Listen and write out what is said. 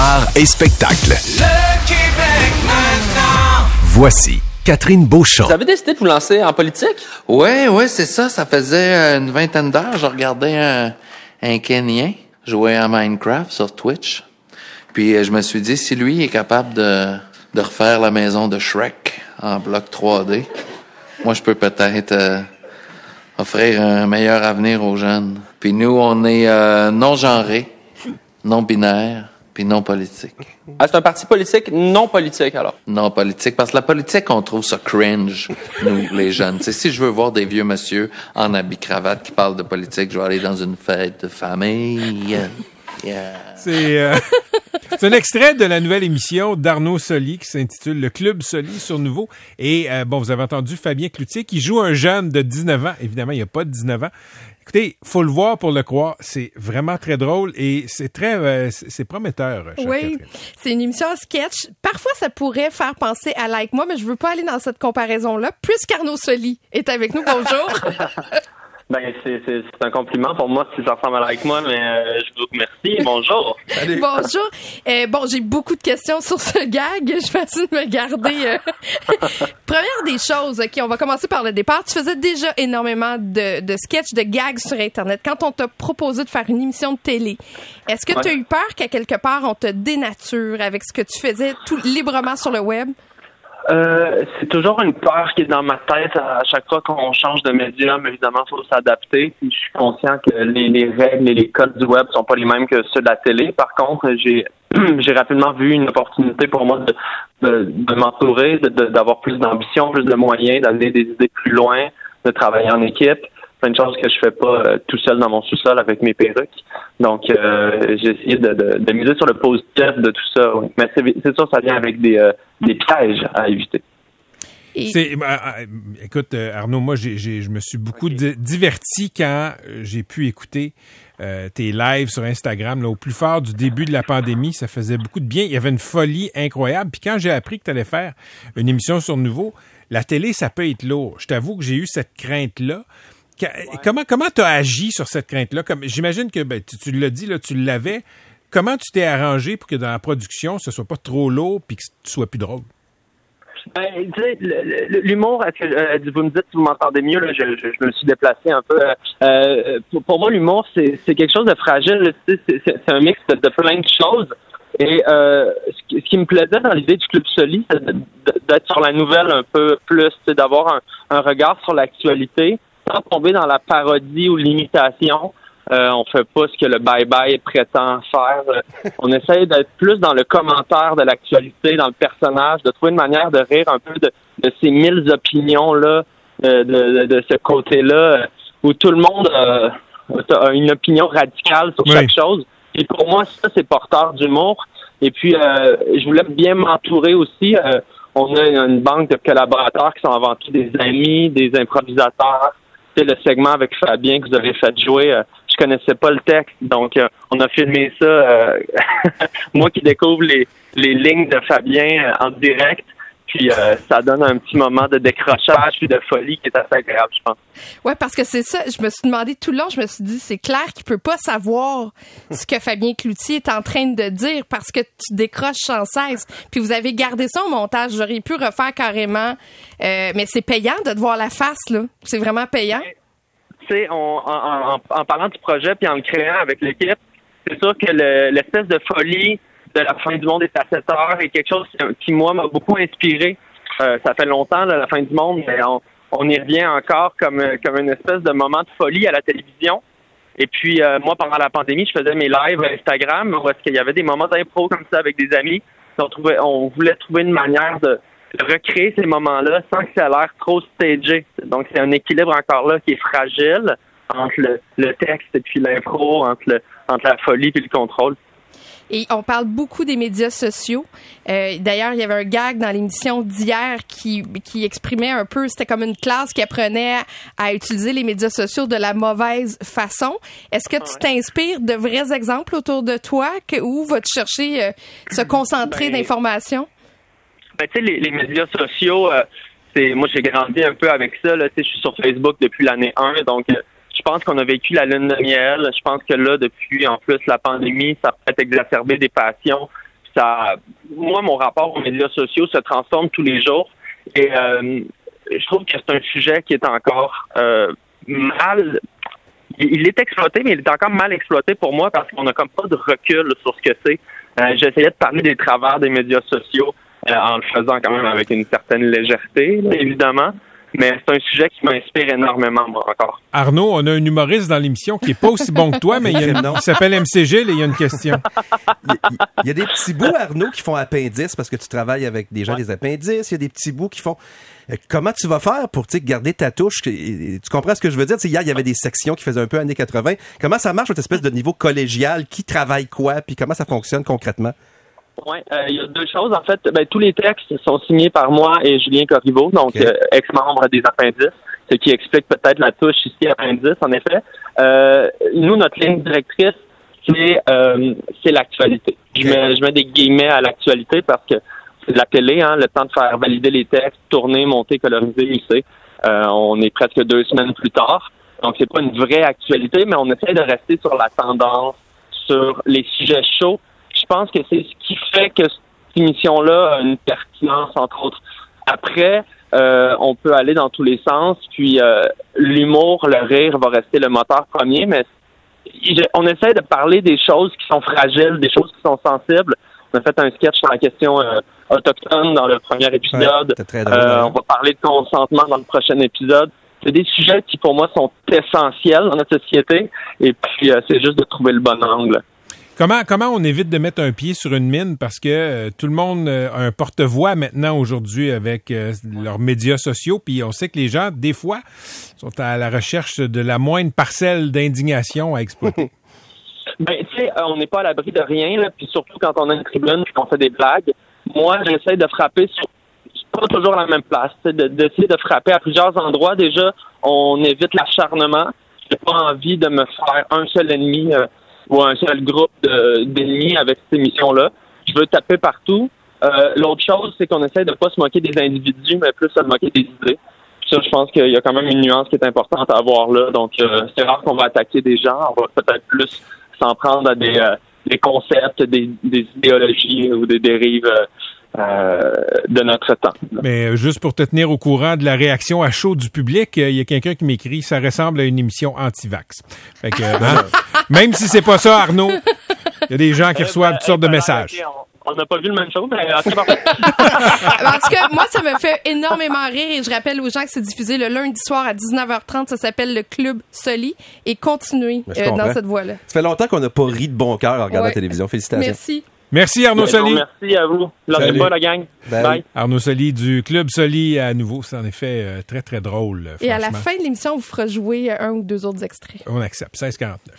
Art et spectacle. Le Québec maintenant. Voici Catherine Beauchamp. Vous avez décidé de vous lancer en politique? Ouais, c'est ça. Ça faisait une vingtaine d'heures. Je regardais un Kenyan jouer à Minecraft sur Twitch. Puis je me suis dit, si lui est capable de refaire la maison de Shrek en bloc 3D, moi je peux peut-être offrir un meilleur avenir aux jeunes. Puis nous, on est non-genrés, non-binaires, puis non-politiques. Ah, c'est un parti politique non politique, alors? Non politique, parce que la politique, on trouve ça cringe, nous, les jeunes. T'sais, si je veux voir des vieux monsieur en habit-cravate qui parlent de politique, je vais aller dans une fête de famille. Yeah. C'est un extrait de la nouvelle émission d'Arnaud Soli qui s'intitule Le Club Soli sur Nouveau. Et vous avez entendu Fabien Cloutier qui joue un jeune de 19 ans. Évidemment, il n'y a pas de 19 ans. Écoutez, faut le voir pour le croire. C'est vraiment très drôle et c'est très, c'est prometteur. Oui, c'est une émission en sketch. Parfois, ça pourrait faire penser à Like Moi, mais je veux pas aller dans cette comparaison-là. Puisqu'Arnaud Soli est avec nous, bonjour. Ben, c'est un compliment pour moi si ça ressemble à Like Moi, mais je vous remercie. Bonjour. Salut. Bonjour. J'ai beaucoup de questions sur ce gag. Je vais essayer de me garder. Première des choses, OK, on va commencer par le départ. Tu faisais déjà énormément de sketchs, de gags sur Internet. Quand on t'a proposé de faire une émission de télé, est-ce que tu as eu peur qu'à quelque part, on te dénature avec ce que tu faisais tout librement sur le web? C'est toujours une peur qui est dans ma tête à chaque fois qu'on change de médium. Évidemment, il faut s'adapter. Puis je suis conscient que les règles et les codes du web sont pas les mêmes que ceux de la télé. Par contre, j'ai rapidement vu une opportunité pour moi de m'entourer, d'avoir plus d'ambition, plus de moyens, d'amener des idées plus loin, de travailler en équipe. Plein de choses que je fais pas tout seul dans mon sous-sol avec mes perruques. Donc, j'ai essayé de miser sur le positif de tout ça. Oui. Mais c'est sûr, ça vient avec des pièges à éviter. Écoute, Arnaud, moi, je me suis beaucoup diverti quand j'ai pu écouter tes lives sur Instagram. Là, au plus fort du début de la pandémie, ça faisait beaucoup de bien. Il y avait une folie incroyable. Puis quand j'ai appris que tu allais faire une émission sur Nouveau, la télé, ça peut être lourd. Je t'avoue que j'ai eu cette crainte-là. Comment t'as agi sur cette crainte-là? J'imagine que tu l'as dit, là, tu l'avais. Comment tu t'es arrangé pour que dans la production, ce soit pas trop lourd puis que tu sois plus drôle? Ben, tu sais, l'humour, vous me dites si vous m'entendez mieux, là, je me suis déplacé un peu. Pour moi, l'humour, c'est quelque chose de fragile. C'est un mix de plein de choses. Et ce qui me plaisait dans l'idée du Club Soli, c'est d'être sur la nouvelle un peu plus, d'avoir un regard sur l'actualité, sans tomber dans la parodie ou l'imitation. On fait pas ce que le bye-bye prétend faire. On essaye d'être plus dans le commentaire de l'actualité, dans le personnage, de trouver une manière de rire un peu de ces 1000 opinions-là, de ce côté-là, où tout le monde a une opinion radicale sur chaque chose. Et pour moi, ça, c'est porteur d'humour. Et puis, je voulais bien m'entourer aussi. On a une banque de collaborateurs qui sont avant tout des amis, des improvisateurs. C'est le segment avec Fabien que vous avez fait jouer. Je connaissais pas le texte, donc on a filmé ça. Moi qui découvre les lignes de Fabien en direct. Puis ça donne un petit moment de décrochage puis de folie qui est assez agréable, je pense. Ouais, parce que c'est ça. Je me suis demandé tout le long, je me suis dit, c'est clair qu'il peut pas savoir ce que Fabien Cloutier est en train de dire parce que tu décroches sans cesse. Puis vous avez gardé ça au montage. J'aurais pu refaire carrément. Mais c'est payant de te voir la face, là. C'est vraiment payant. Tu sais, en parlant du projet puis en le créant avec l'équipe, c'est sûr que l'espèce de folie de la fin du monde est à 7 heures et quelque chose qui moi, m'a beaucoup inspiré. Ça fait longtemps, là, la fin du monde, mais on y revient encore comme une espèce de moment de folie à la télévision. Et puis, moi, pendant la pandémie, je faisais mes lives à Instagram où est-ce qu'il y avait des moments d'impro comme ça avec des amis. On voulait trouver une manière de recréer ces moments-là sans que ça a l'air trop stagé. Donc, c'est un équilibre encore là qui est fragile entre le texte et puis l'impro, entre la folie et le contrôle. Et on parle beaucoup des médias sociaux. D'ailleurs, il y avait un gag dans l'émission d'hier qui exprimait un peu, c'était comme une classe qui apprenait à utiliser les médias sociaux de la mauvaise façon. Est-ce que tu t'inspires de vrais exemples autour de toi où vas-tu chercher se concentrer d'informations? Ben, tu sais, les médias sociaux, moi, j'ai grandi un peu avec ça. Là, je suis sur Facebook depuis l'année 1, donc je pense qu'on a vécu la lune de miel. Je pense que là, depuis en plus la pandémie, ça a peut-être exacerbé des passions moi, mon rapport aux médias sociaux se transforme tous les jours. Et je trouve que c'est un sujet qui est encore mal. Il est exploité, mais il est encore mal exploité pour moi parce qu'on n'a comme pas de recul sur ce que c'est. J'essayais de parler des travers des médias sociaux en le faisant quand même avec une certaine légèreté, là, évidemment. Mais c'est un sujet qui m'inspire énormément, moi, encore. Arnaud, on a un humoriste dans l'émission qui est pas aussi bon que toi, mais il s'appelle MCG, là, il y a une question. Il y a des petits bouts, Arnaud, qui font appendices parce que tu travailles avec des gens des appendices. Il y a des petits bouts qui font... Comment tu vas faire pour garder ta touche? Tu comprends ce que je veux dire? Hier, il y avait des sections qui faisaient un peu années 80. Comment ça marche, cette espèce de niveau collégial? Qui travaille quoi? Puis comment ça fonctionne concrètement? Oui, il y a deux choses. En fait, tous les textes sont signés par moi et Julien Corriveau, donc ex-membre des Appendices, ce qui explique peut-être la touche ici Appendices, en effet. Nous, notre ligne directrice, c'est l'actualité. Je mets des guillemets à l'actualité parce que c'est de la télé, hein, le temps de faire valider les textes, tourner, monter, coloriser, lisser. On est presque 2 semaines plus tard. Donc, c'est pas une vraie actualité, mais on essaie de rester sur la tendance, sur les sujets chauds. Je pense que c'est ce qui fait que cette émission-là a une pertinence, entre autres. Après, on peut aller dans tous les sens, puis l'humour, le rire va rester le moteur premier, mais on essaie de parler des choses qui sont fragiles, des choses qui sont sensibles. On a fait un sketch sur la question autochtone dans le premier épisode. Ouais, très drôle, on va parler de consentement dans le prochain épisode. C'est des sujets qui, pour moi, sont essentiels dans notre société, et puis c'est juste de trouver le bon angle. Comment on évite de mettre un pied sur une mine parce que tout le monde a un porte-voix maintenant aujourd'hui avec leurs médias sociaux, puis on sait que les gens, des fois, sont à la recherche de la moindre parcelle d'indignation à exploiter. Tu sais, on n'est pas à l'abri de rien, là, puis surtout quand on a une tribune et qu'on fait des blagues. Moi, j'essaie de frapper sur pas toujours la même place, d'essayer de frapper à plusieurs endroits. Déjà, on évite l'acharnement. J'ai pas envie de me faire un seul ennemi ou un seul groupe d'ennemis avec cette émission-là. Je veux taper partout. L'autre chose, c'est qu'on essaie de pas se moquer des individus, mais plus se moquer des idées. Puis ça, je pense qu'il y a quand même une nuance qui est importante à avoir là. Donc, c'est rare qu'on va attaquer des gens. On va peut-être plus s'en prendre à des concepts, des idéologies ou des dérives de notre temps. Mais juste pour te tenir au courant de la réaction à chaud du public, il y a quelqu'un qui m'écrit « Ça ressemble à une émission anti-vax ». Fait que, même si c'est pas ça, Arnaud, il y a des gens qui reçoivent toutes sortes de messages. Okay, on n'a pas vu le même chose, mais c'est parfait. En tout cas, moi, ça me fait énormément rire et je rappelle aux gens que c'est diffusé le lundi soir à 19h30. Ça s'appelle le Club Soli et continuez dans cette voie-là. Ça fait longtemps qu'on n'a pas ri de bon cœur en regardant la télévision. Félicitations. Merci. Merci Arnaud Soli. Merci à vous. Lâchez pas la gang. Bye. Arnaud Soli du Club Soli à nouveau. C'est en effet très, très drôle. Et à la fin de l'émission, on vous fera jouer un ou deux autres extraits. On accepte. 16h49.